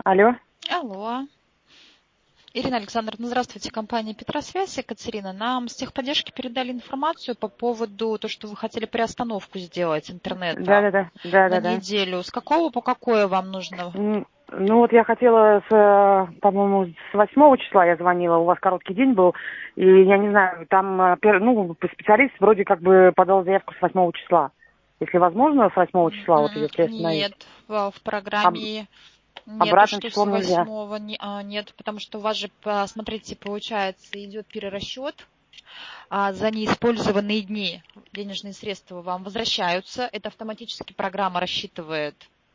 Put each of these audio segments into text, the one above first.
Алло. Алло. Ирина Александровна, здравствуйте. Компания Петросвязь, Екатерина. Нам с техподдержки передали информацию по поводу того, что вы хотели приостановку сделать интернета Да-да-да. на Да-да-да. неделю. С какого по какое вам нужно? Ну вот я хотела, по-моему, с 8 числа я звонила, у вас короткий день был, и я не знаю, там, специалист вроде как бы подал заявку с 8 числа. Если возможно, с 8 числа, вот если остановить. Нет, в программе нету, Обратным что с числом нельзя. 8 нет, потому что у вас же, смотрите, получается, идет перерасчет. За неиспользованные дни денежные средства вам возвращаются. Это автоматически программа рассчитывает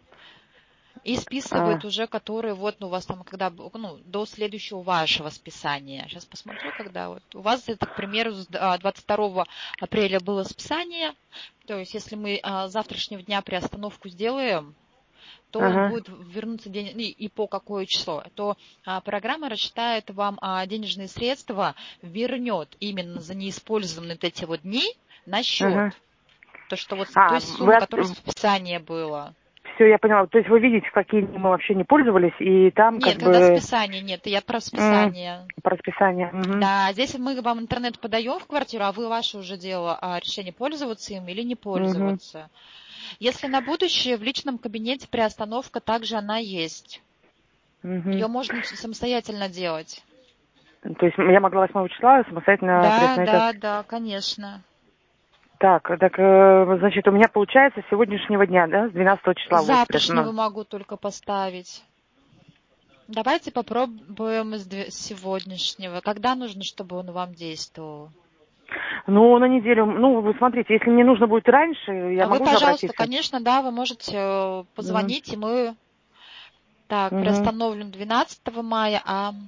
и списывает уже, которые у вас там, когда, до следующего вашего списания. Сейчас посмотрю, когда у вас, это, к примеру, с 22 апреля было списание. То есть, если мы завтрашнего дня приостановку сделаем, то будет вернуться день, и по какое число, то программа рассчитает вам денежные средства, вернет именно за неиспользованные эти дни на счет. То, что то есть сумма, которая в списании была. Все, я поняла. То есть вы видите, в какие дни мы вообще не пользовались, и там Нет, когда списание, нет, я про списание. Про списание. Да, здесь мы вам интернет подаем в квартиру, а вы ваше уже дело решение, пользоваться им или не пользоваться. Если на будущее в личном кабинете приостановка, также она есть. Ее можно самостоятельно делать. То есть я могла 8 числа самостоятельно приостановить? Да, конечно. Так, значит, у меня получается с сегодняшнего дня, да, с 12 числа будет Завтрашнего могу только поставить. Давайте попробуем с сегодняшнего. Когда нужно, чтобы он вам действовал? Ну, на неделю, вы смотрите, если мне нужно будет раньше, я могу же пожалуйста, обратиться? конечно, да, вы можете позвонить, и мы приостановлен 12 мая,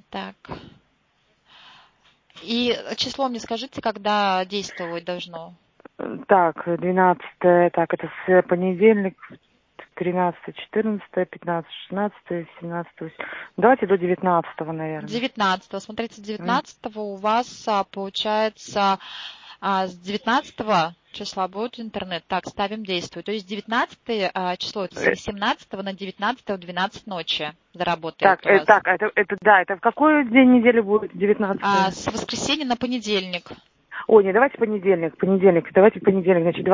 И число мне скажите, когда действовать должно? Так, 12, так, это с понедельник, 13, 14, 15, 16, 17. Давайте до 19, наверное. 19. Смотрите, 19 у вас получается с 19 числа будет интернет. Так, ставим действует. То есть 19 число, это с 18 на 19 в 12 ночи заработает у вас. Так, это в какой день недели будет 19? С воскресенья на понедельник. Ой, не, давайте понедельник, давайте понедельник, значит,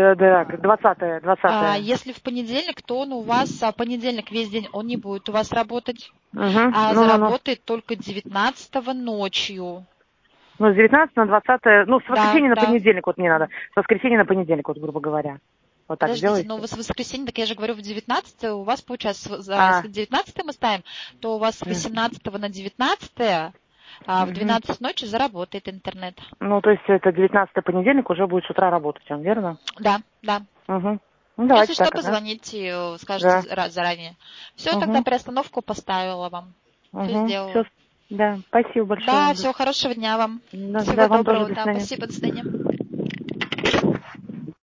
20. Если в понедельник, то он у вас, понедельник весь день он не будет у вас работать, заработает только 19 ночью. С 19 на 20, с воскресенья на понедельник, вот мне надо, с воскресенья на понедельник, вот, грубо говоря. Вот так Подождите, сделайте. с воскресенья, так я же говорю, в 19 у вас получается, если 19 мы ставим, то у вас с 18 на 19 в 12 ночи заработает интернет. То есть это 19 понедельник уже будет с утра работать, он, верно? Да. Давайте Если что, так, позвоните, скажите заранее. Все, тогда приостановку поставила вам. Все сделала. Да, спасибо большое. Да, всего хорошего дня вам. Всего Вам тоже, доброго. до Да, свидания. спасибо, до свидания.